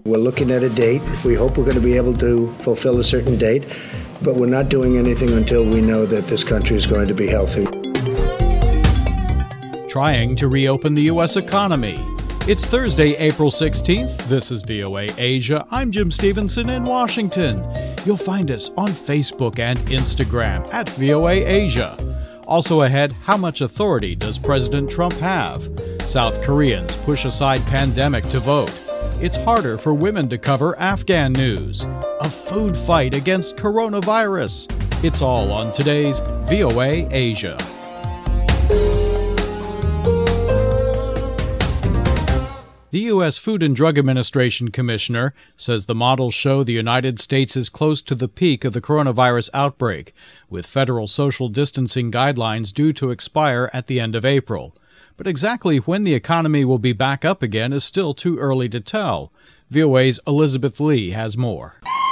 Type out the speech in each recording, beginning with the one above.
We're looking at a date. We hope we're going to be able to fulfill a certain date, but we're not doing anything until we know that this country is going to be healthy. Trying to reopen the U.S. economy. It's Thursday, April 16th. This is VOA Asia. I'm Jim Stevenson in Washington. You'll find us on Facebook and Instagram at VOA Asia. Also ahead, how much authority does President Trump have? South Koreans push aside pandemic to vote. It's harder for women to cover Afghan news. A food fight against coronavirus. It's all on today's VOA Asia. The U.S. Food and Drug Administration commissioner says the models show the United States is close to the peak of the coronavirus outbreak, with federal social distancing guidelines due to expire at the end of April. But exactly when the economy will be back up again is still too early to tell. VOA's Elizabeth Lee has more.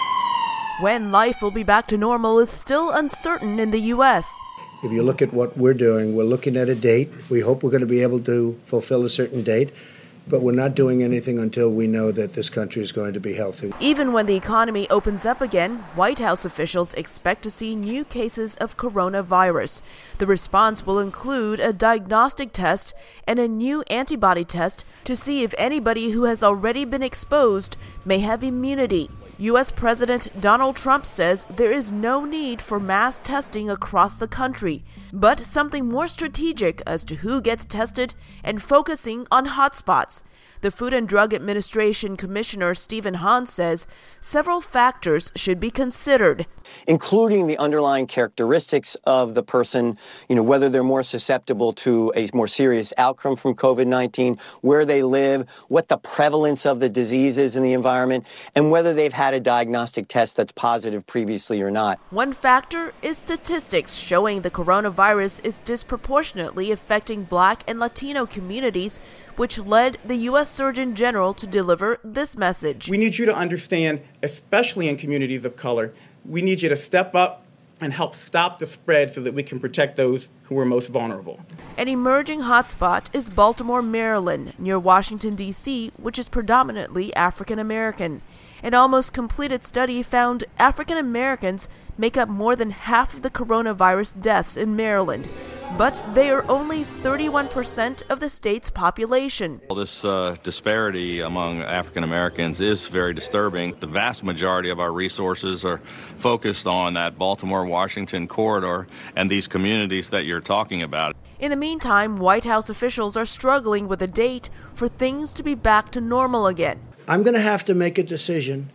When life will be back to normal is still uncertain in the U.S. If you look at what we're doing, we're looking at a date. We hope we're going to be able to fulfill a certain date, but we're not doing anything until we know that this country is going to be healthy. Even when the economy opens up again, White House officials expect to see new cases of coronavirus. The response will include a diagnostic test and a new antibody test to see if anybody who has already been exposed may have immunity. U.S. President Donald Trump says there is no need for mass testing across the country, but something more strategic as to who gets tested and focusing on hotspots. The Food and Drug Administration Commissioner Stephen Hahn says several factors should be considered, including the underlying characteristics of the person, whether they're more susceptible to a more serious outcome from COVID-19, where they live, what the prevalence of the disease is in the environment, and whether they've had a diagnostic test that's positive previously or not. One factor is statistics showing the coronavirus is disproportionately affecting Black and Latino communities, which led the U.S. Surgeon General to deliver this message. We need you to understand, especially in communities of color, we need you to step up and help stop the spread so that we can protect those who are most vulnerable. An emerging hotspot is Baltimore, Maryland, near Washington, D.C., which is predominantly African American. An almost completed study found African Americans make up more than half of the coronavirus deaths in Maryland, but they are only 31% of the state's population. Well, this disparity among African Americans is very disturbing. The vast majority of our resources are focused on that Baltimore-Washington corridor and these communities that you're talking about. In the meantime, White House officials are struggling with a date for things to be back to normal again. I'm going to have to make a decision,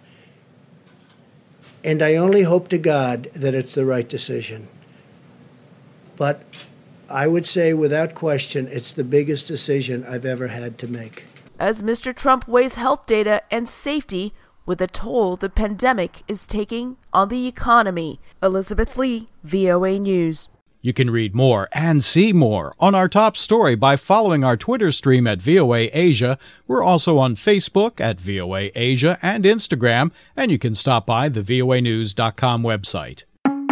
and I only hope to God that it's the right decision. But I would say without question, it's the biggest decision I've ever had to make. As Mr. Trump weighs health data and safety with the toll the pandemic is taking on the economy. Elizabeth Lee, VOA News. You can read more and see more on our top story by following our Twitter stream at VOA Asia. We're also on Facebook at VOA Asia and Instagram, and you can stop by the voanews.com website.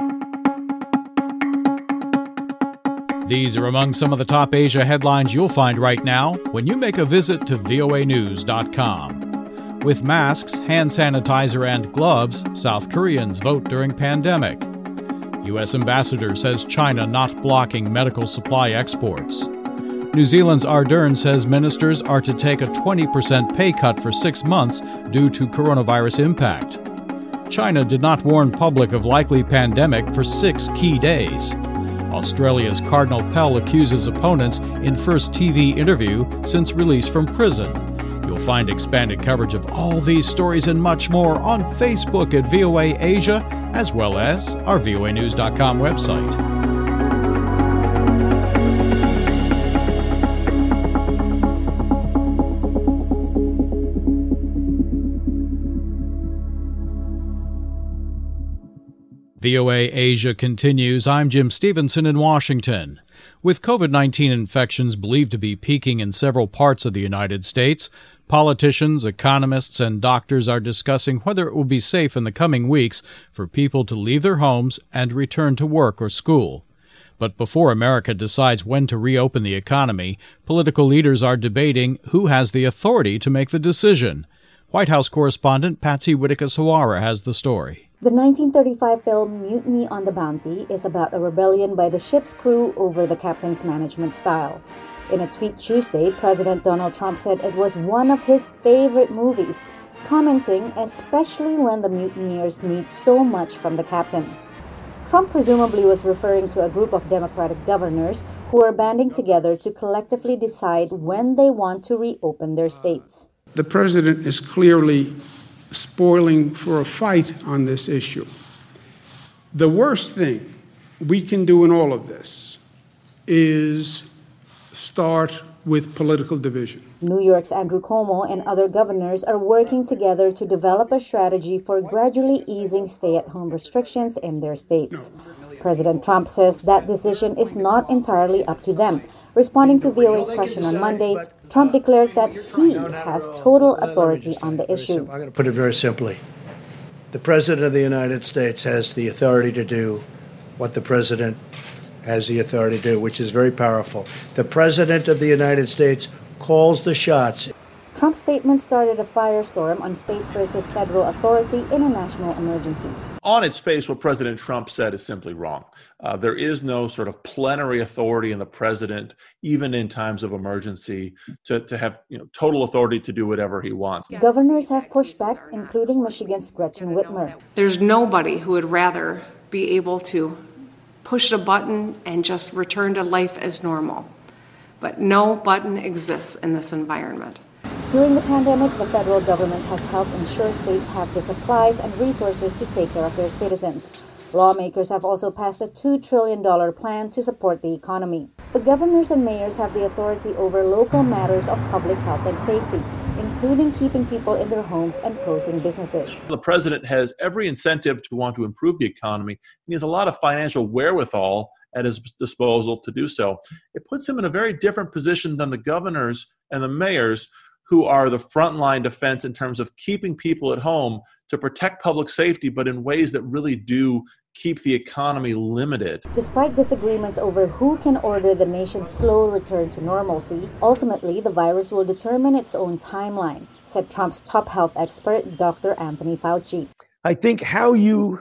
These are among some of the top Asia headlines you'll find right now when you make a visit to voanews.com. With masks, hand sanitizer, and gloves, South Koreans vote during pandemic. U.S. ambassador says China not blocking medical supply exports. New Zealand's Ardern says ministers are to take a 20% pay cut for 6 months due to coronavirus impact. China did not warn public of likely pandemic for 6 key days. Australia's Cardinal Pell accuses opponents in first TV interview since release from prison. You'll find expanded coverage of all these stories and much more on Facebook at VOA Asia, as well as our voanews.com website. VOA Asia continues. I'm Jim Stevenson in Washington. With COVID-19 infections believed to be peaking in several parts of the United States, politicians, economists, and doctors are discussing whether it will be safe in the coming weeks for people to leave their homes and return to work or school. But before America decides when to reopen the economy, political leaders are debating who has the authority to make the decision. White House correspondent Patsy Widakuswara has the story. The 1935 film Mutiny on the Bounty is about a rebellion by the ship's crew over the captain's management style. In a tweet Tuesday, President Donald Trump said it was one of his favorite movies, commenting especially when the mutineers need so much from the captain. Trump presumably was referring to a group of Democratic governors who are banding together to collectively decide when they want to reopen their states. The president is clearly spoiling for a fight on this issue. The worst thing we can do in all of this is start with political division. New York's Andrew Cuomo and other governors are working together to develop a strategy for gradually easing stay-at-home restrictions in their states. President Trump says that decision is not entirely up to them. Responding to VOA's question on Monday, Trump declared that he has total authority on the issue. I'm going to put it very simply. The President of the United States has the authority to do what the President has the authority to do, which is very powerful. The President of the United States calls the shots. Trump's statement started a firestorm on state versus federal authority in a national emergency. On its face, what President Trump said is simply wrong. There is no sort of plenary authority in the president, even in times of emergency, to have total authority to do whatever he wants. Governors have pushed back, including Michigan's Gretchen Whitmer. There's nobody who would rather be able to push a button and just return to life as normal. But no button exists in this environment. During the pandemic, the federal government has helped ensure states have the supplies and resources to take care of their citizens. Lawmakers have also passed a $2 trillion plan to support the economy. The governors and mayors have the authority over local matters of public health and safety, including keeping people in their homes and closing businesses. The president has every incentive to want to improve the economy. He has a lot of financial wherewithal at his disposal to do so. It puts him in a very different position than the governors and the mayors, who are the frontline defense in terms of keeping people at home to protect public safety, but in ways that really do keep the economy limited. Despite disagreements over who can order the nation's slow return to normalcy, ultimately the virus will determine its own timeline, said Trump's top health expert, Dr. Anthony Fauci. I think how you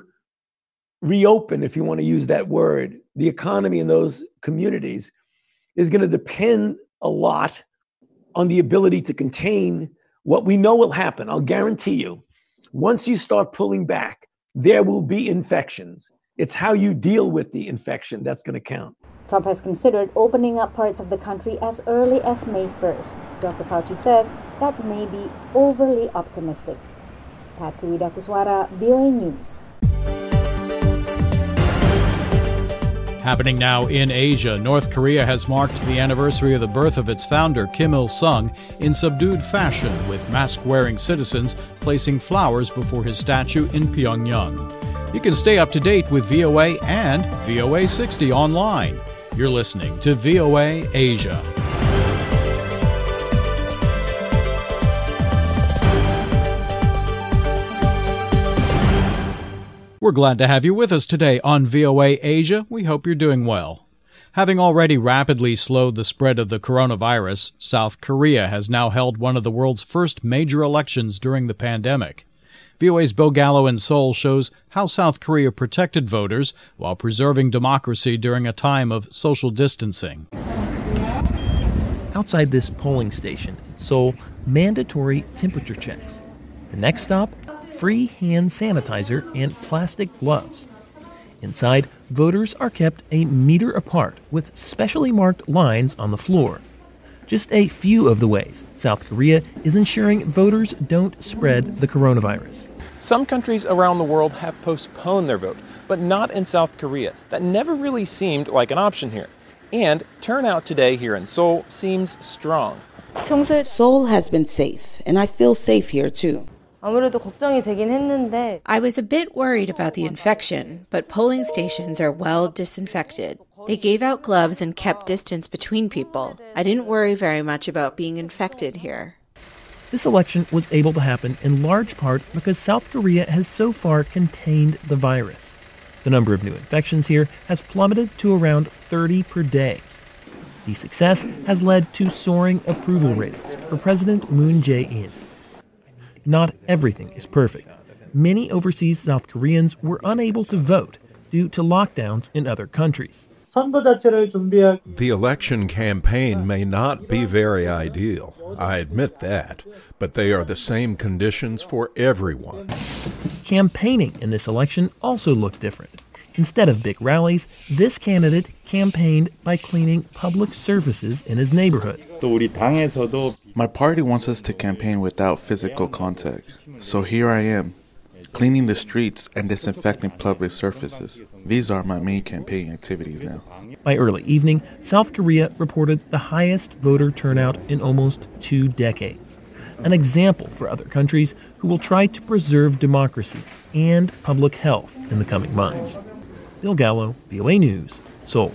reopen, if you want to use that word, the economy in those communities is going to depend a lot on the ability to contain what we know will happen. I'll guarantee you, once you start pulling back, there will be infections. It's how you deal with the infection that's going to count. Trump has considered opening up parts of the country as early as May 1st. Dr. Fauci says that may be overly optimistic. Patsy Widakuswara, VOA News. Happening now in Asia, North Korea has marked the anniversary of the birth of its founder, Kim Il-sung, in subdued fashion, with mask-wearing citizens placing flowers before his statue in Pyongyang. You can stay up to date with VOA and VOA 60 online. You're listening to VOA Asia. We're glad to have you with us today on VOA Asia. We hope you're doing well. Having already rapidly slowed the spread of the coronavirus, South Korea has now held one of the world's first major elections during the pandemic. VOA's Bill Gallo in Seoul shows how South Korea protected voters while preserving democracy during a time of social distancing. Outside this polling station in Seoul, mandatory temperature checks. The next stop, free hand sanitizer and plastic gloves. Inside, voters are kept a meter apart with specially marked lines on the floor. Just a few of the ways South Korea is ensuring voters don't spread the coronavirus. Some countries around the world have postponed their vote, but not in South Korea. That never really seemed like an option here. And turnout today here in Seoul seems strong. Seoul has been safe, and I feel safe here too. I was a bit worried about the infection, but polling stations are well disinfected. They gave out gloves and kept distance between people. I didn't worry very much about being infected here. This election was able to happen in large part because South Korea has so far contained the virus. The number of new infections here has plummeted to around 30 per day. The success has led to soaring approval ratings for President Moon Jae-in. not everything is perfect. Many overseas South Koreans were unable to vote due to lockdowns in other countries. The election campaign may not be very ideal, I admit that, but they are the same conditions for everyone. Campaigning in this election also looked different. Instead of big rallies, this candidate campaigned by cleaning public surfaces in his neighborhood. My party wants us to campaign without physical contact, so here I am, cleaning the streets and disinfecting public surfaces. These are my main campaign activities now. By early evening, South Korea reported the highest voter turnout in almost 2 decades. An example for other countries who will try to preserve democracy and public health in the coming months. Bill Gallo, VOA News, Seoul.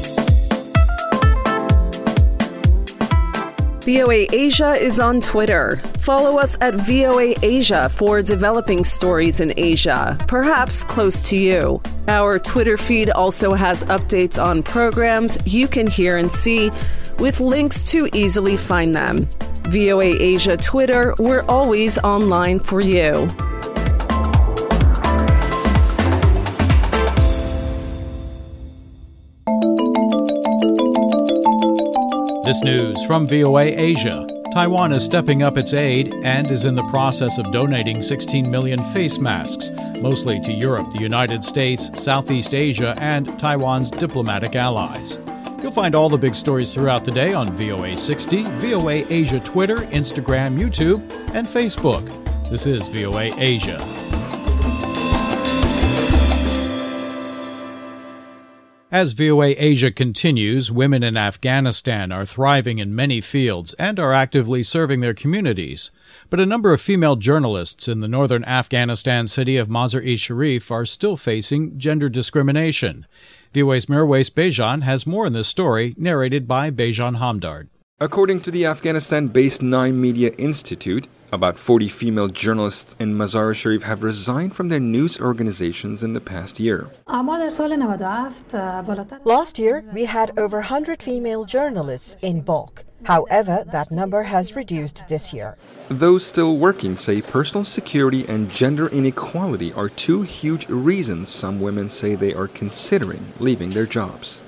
VOA Asia is on Twitter. Follow us at VOA Asia for developing stories in Asia, perhaps close to you. Our Twitter feed also has updates on programs you can hear and see, with links to easily find them. VOA Asia Twitter, we're always online for you. This news from VOA Asia. Taiwan is stepping up its aid and is in the process of donating 16 million face masks, mostly to Europe, the United States, Southeast Asia, and Taiwan's diplomatic allies. You'll find all the big stories throughout the day on VOA 60, VOA Asia Twitter, Instagram, YouTube, and Facebook. This is VOA Asia. As VOA Asia continues, women in Afghanistan are thriving in many fields and are actively serving their communities. But a number of female journalists in the northern Afghanistan city of Mazar-e-Sharif are still facing gender discrimination. VOA's Mirwais Bejan has more in this story, narrated by Bejan Hamdard. According to the Afghanistan-based 9 Media Institute, about 40 female journalists in Mazar-e-Sharif have resigned from their news organizations in the past year. Last year, we had over 100 female journalists in bulk. However, that number has reduced this year. Those still working say personal security and gender inequality are 2 huge reasons some women say they are considering leaving their jobs.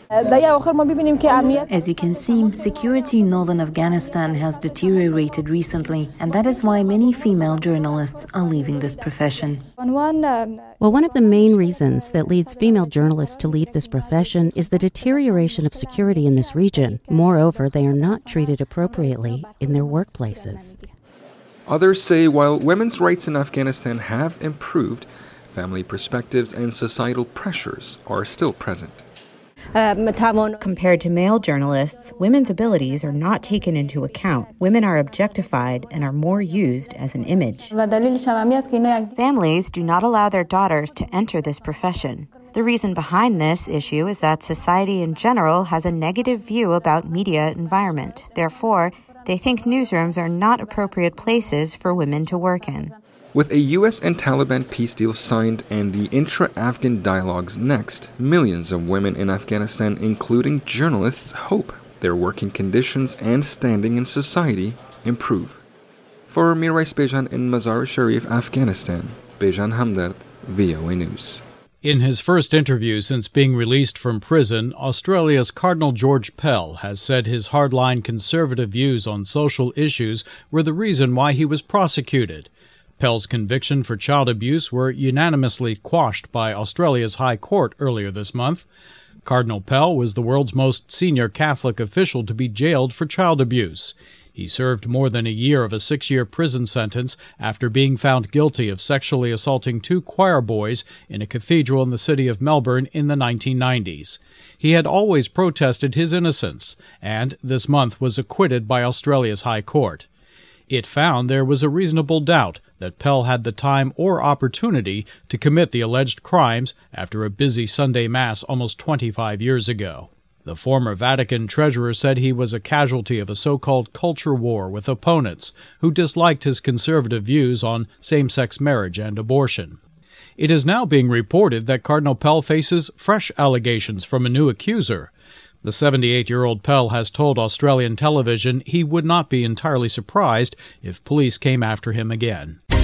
As you can see, security in northern Afghanistan has deteriorated recently, and that is why many female journalists are leaving this profession. Well, one of the main reasons that leads female journalists to leave this profession is the deterioration of security in this region. Moreover, they are not treated appropriately in their workplaces. Others say while women's rights in Afghanistan have improved, family perspectives and societal pressures are still present. Compared to male journalists, women's abilities are not taken into account. Women are objectified and are more used as an image. Families do not allow their daughters to enter this profession. The reason behind this issue is that society in general has a negative view about media environment. Therefore, they think newsrooms are not appropriate places for women to work in. With a U.S. and Taliban peace deal signed and the intra-Afghan dialogues next, millions of women in Afghanistan, including journalists, hope their working conditions and standing in society improve. For Mirwais Bejan in Mazar-e-Sharif, Afghanistan, Bejan Hamdard, VOA News. In his first interview since being released from prison, Australia's Cardinal George Pell has said his hardline conservative views on social issues were the reason why he was prosecuted. Pell's conviction for child abuse were unanimously quashed by Australia's High Court earlier this month. Cardinal Pell was the world's most senior Catholic official to be jailed for child abuse. He served more than a year of a 6-year prison sentence after being found guilty of sexually assaulting 2 choir boys in a cathedral in the city of Melbourne in the 1990s. He had always protested his innocence, and this month was acquitted by Australia's High Court. It found there was a reasonable doubt that Pell had the time or opportunity to commit the alleged crimes after a busy Sunday Mass almost 25 years ago. The former Vatican treasurer said he was a casualty of a so-called culture war with opponents who disliked his conservative views on same-sex marriage and abortion. It is now being reported that Cardinal Pell faces fresh allegations from a new accuser. The 78-year-old Pell has told Australian television he would not be entirely surprised if police came after him again.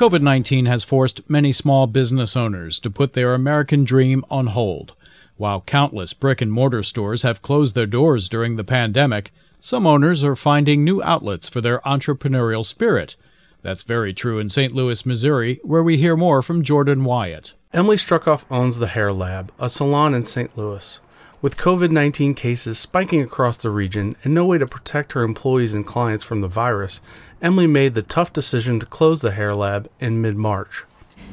COVID-19 has forced many small business owners to put their American dream on hold. While countless brick-and-mortar stores have closed their doors during the pandemic, some owners are finding new outlets for their entrepreneurial spirit. That's very true in St. Louis, Missouri, where we hear more from Jordan Wyatt. Emily Struckoff owns The Hair Lab, a salon in St. Louis. With COVID-19 cases spiking across the region and no way to protect her employees and clients from the virus, Emily made the tough decision to close the Hair Lab in mid-March.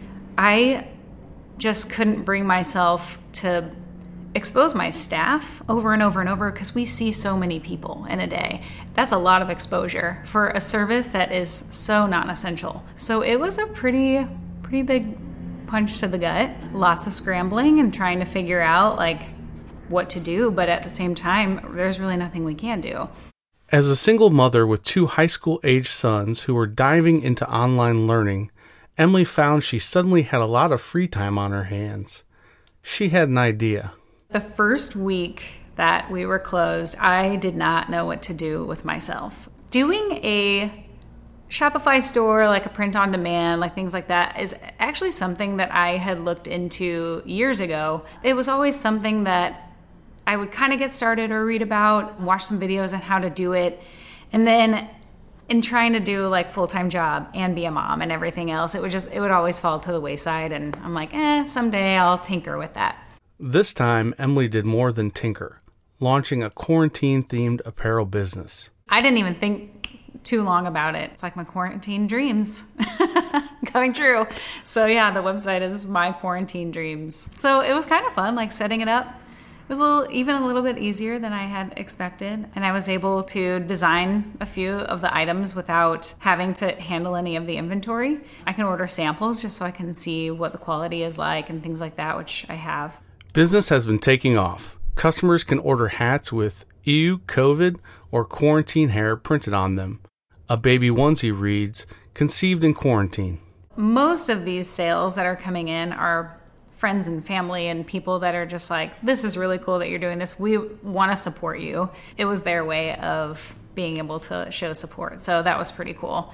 I just couldn't bring myself to expose my staff over and over and over because we see so many people in a day. That's a lot of exposure for a service that is so non-essential. So it was a pretty big punch to the gut. Lots of scrambling and trying to figure out what to do, but at the same time, there's really nothing we can do. As a single mother with 2 high school-aged sons who were diving into online learning, Emily found she suddenly had a lot of free time on her hands. She had an idea. The first week that we were closed, I did not know what to do with myself. Doing a Shopify store, like a print on demand, things like that, is actually something that I had looked into years ago. It was always something that I would kind of get started or read about, watch some videos on how to do it. And then in trying to do full-time job and be a mom and everything else, it would always fall to the wayside. And I'm like, someday I'll tinker with that. This time, Emily did more than tinker, launching a quarantine-themed apparel business. I didn't even think too long about it. It's like my quarantine dreams coming true. So yeah, the website is My Quarantine Dreams. So it was kind of fun, setting it up. It was a little bit easier than I had expected. And I was able to design a few of the items without having to handle any of the inventory. I can order samples just so I can see what the quality is like and things like that, which I have. Business has been taking off. Customers can order hats with "Ew, COVID" or "Quarantine Hair" printed on them. A baby onesie reads, "Conceived in quarantine." Most of these sales that are coming in are friends and family and people that are just this is really cool that you're doing this. We want to support you. It was their way of being able to show support. So that was pretty cool.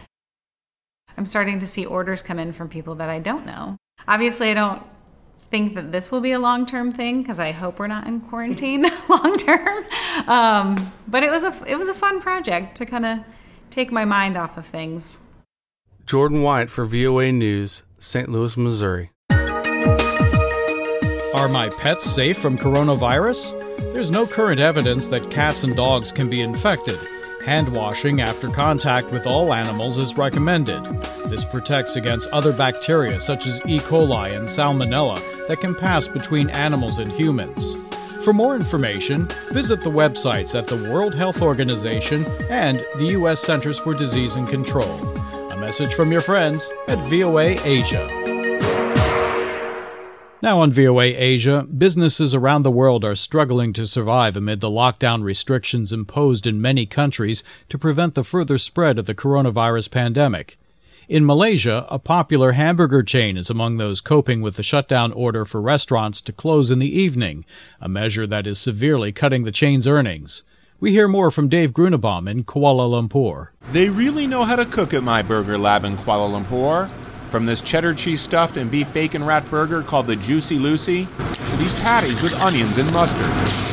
I'm starting to see orders come in from people that I don't know. Obviously, I don't think that this will be a long-term thing because I hope we're not in quarantine long-term. But it was a fun project to kind of take my mind off of things. Jordan Wyatt for VOA News, St. Louis, Missouri. Are my pets safe from coronavirus? There's no current evidence that cats and dogs can be infected. Hand washing after contact with all animals is recommended. This protects against other bacteria such as E. coli and Salmonella that can pass between animals and humans. For more information, visit the websites at the World Health Organization and the U.S. Centers for Disease and Control. A message from your friends at VOA Asia. Now on VOA Asia, businesses around the world are struggling to survive amid the lockdown restrictions imposed in many countries to prevent the further spread of the coronavirus pandemic. In Malaysia, a popular hamburger chain is among those coping with the shutdown order for restaurants to close in the evening, a measure that is severely cutting the chain's earnings. We hear more from Dave Grunebaum in Kuala Lumpur. They really know how to cook at My Burger Lab in Kuala Lumpur. From this cheddar cheese stuffed and beef bacon wrap burger called the Juicy Lucy, to these patties with onions and mustard.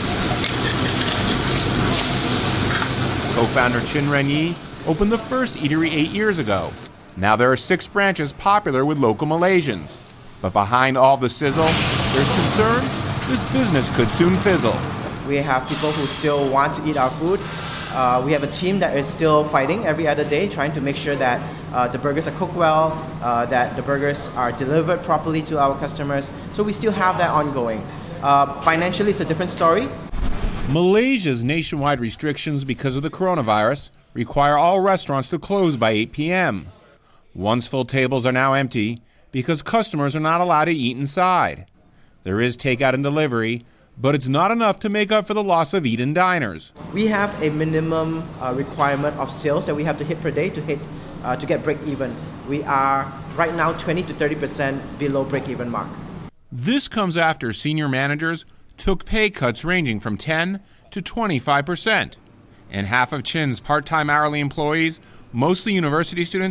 Co-founder Chin Ren Yi opened the first eatery 8 years ago. Now there are 6 branches popular with local Malaysians. But behind all the sizzle, there's concern this business could soon fizzle. We have people who still want to eat our food. We have a team that is still fighting every other day, trying to make sure that the burgers are cooked well, that the burgers are delivered properly to our customers. So we still have that ongoing. Financially, it's a different story. Malaysia's nationwide restrictions because of the coronavirus require all restaurants to close by 8 p.m. Once full tables are now empty because customers are not allowed to eat inside. There is takeout and delivery, but it's not enough to make up for the loss of eat-in diners. We have a minimum requirement of sales that we have to hit per day to get break even. We are right now 20 to 30% below break even mark. This comes after senior managers took pay cuts ranging from 10 to 25%. And half of Chin's part-time hourly employees, mostly university students,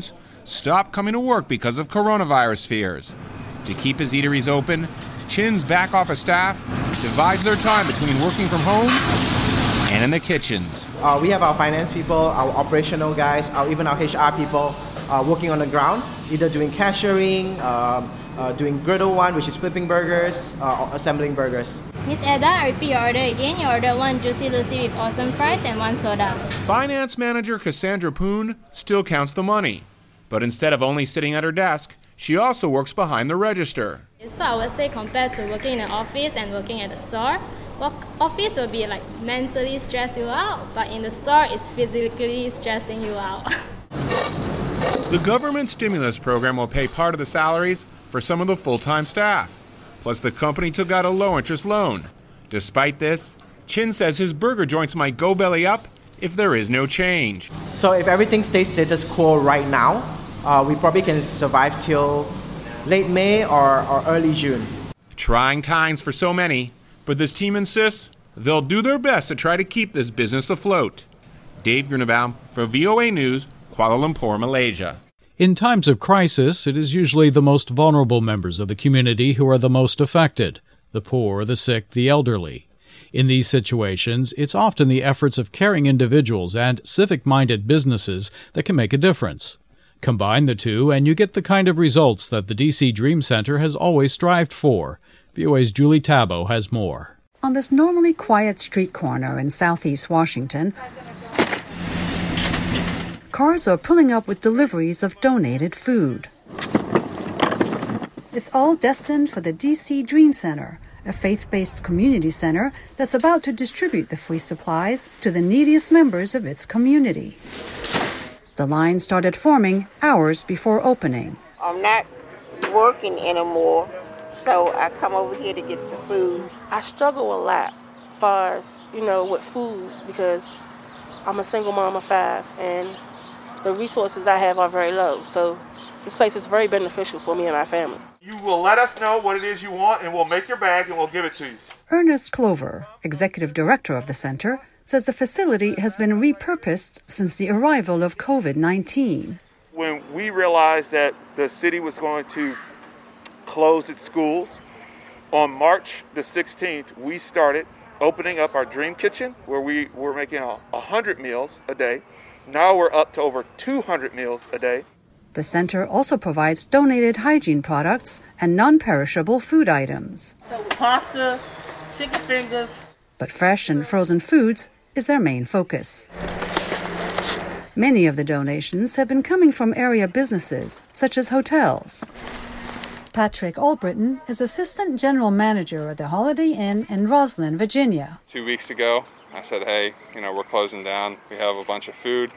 stopped coming to work because of coronavirus fears. To keep his eateries open, Chin's back office staff divides their time between working from home and in the kitchens. We have our finance people, our operational guys, even our HR people working on the ground, either doing cashiering, doing griddle one, which is flipping burgers, or assembling burgers. Miss Edda, I repeat your order again. You order 1 Juicy Lucy with awesome fries and 1 soda. Finance manager Cassandra Poon still counts the money, but instead of only sitting at her desk, she also works behind the register. So I would say compared to working in an office and working at a store, office will be like mentally stress you out, but in the store it's physically stressing you out. The government stimulus program will pay part of the salaries for some of the full-time staff. Plus, the company took out a low-interest loan. Despite this, Chin says his burger joints might go belly up if there is no change. So if everything stays status quo right now, we probably can survive till late May or early June. Trying times for so many, but this team insists they'll do their best to try to keep this business afloat. Dave Grunebaum for VOA News, Kuala Lumpur, Malaysia. In times of crisis, it is usually the most vulnerable members of the community who are the most affected: the poor, the sick, the elderly. In these situations, it's often the efforts of caring individuals and civic-minded businesses that can make a difference. Combine the two, and you get the kind of results that the DC Dream Center has always strived for. VOA's Julie Tabo has more. On this normally quiet street corner in southeast Washington, cars are pulling up with deliveries of donated food. It's all destined for the DC Dream Center, a faith-based community center that's about to distribute the free supplies to the neediest members of its community. The line started forming hours before opening. I'm not working anymore, so I come over here to get the food. I struggle a lot as far as, with food because I'm a single mom of 5 and the resources I have are very low. So this place is very beneficial for me and my family. You will let us know what it is you want and we'll make your bag and we'll give it to you. Ernest Clover, executive director of the center, says the facility has been repurposed since the arrival of COVID-19. When we realized that the city was going to close its schools, on March the 16th, we started opening up our Dream Kitchen, where we were making 100 meals a day. Now we're up to over 200 meals a day. The center also provides donated hygiene products and non-perishable food items. So pasta, chicken fingers. But fresh and frozen foods is their main focus. Many of the donations have been coming from area businesses, such as hotels. Patrick Albritton is assistant general manager at the Holiday Inn in Roslyn, Virginia. 2 weeks ago, I said, hey, we're closing down. We have a bunch of food.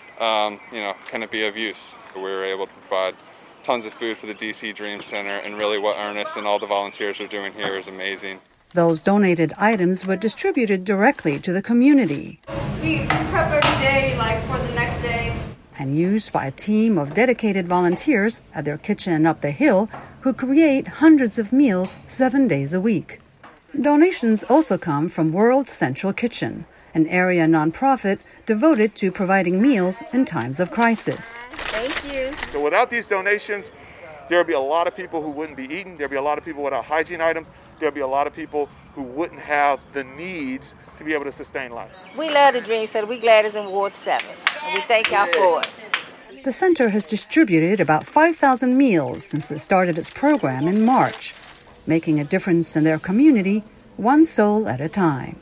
Can it be of use? We were able to provide tons of food for the DC Dream Center, and really what Ernest and all the volunteers are doing here is amazing. Those donated items were distributed directly to the community. We prep every day, for the next day. And used by a team of dedicated volunteers at their kitchen up the hill who create hundreds of meals 7 days a week. Donations also come from World Central Kitchen, an area nonprofit devoted to providing meals in times of crisis. Thank you. So without these donations, there would be a lot of people who wouldn't be eating. There would be a lot of people without hygiene items. There would be a lot of people who wouldn't have the needs to be able to sustain life. We love the Dream Center. We're glad it's in Ward 7. And we thank y'all for it. The center has distributed about 5,000 meals since it started its program in March, making a difference in their community, one soul at a time.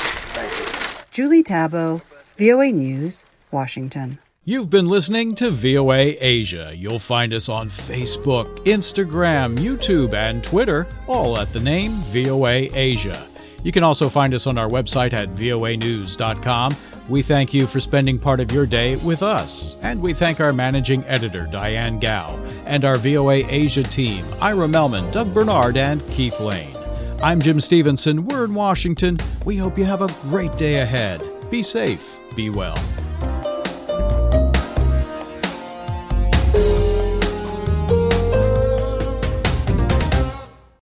Julie Tabo, VOA News, Washington. You've been listening to VOA Asia. You'll find us on Facebook, Instagram, YouTube, and Twitter, all at the name VOA Asia. You can also find us on our website at voanews.com. We thank you for spending part of your day with us. And we thank our managing editor, Diane Gao, and our VOA Asia team, Ira Melman, Doug Bernard, and Keith Lane. I'm Jim Stevenson. We're in Washington. We hope you have a great day ahead. Be safe. Be well.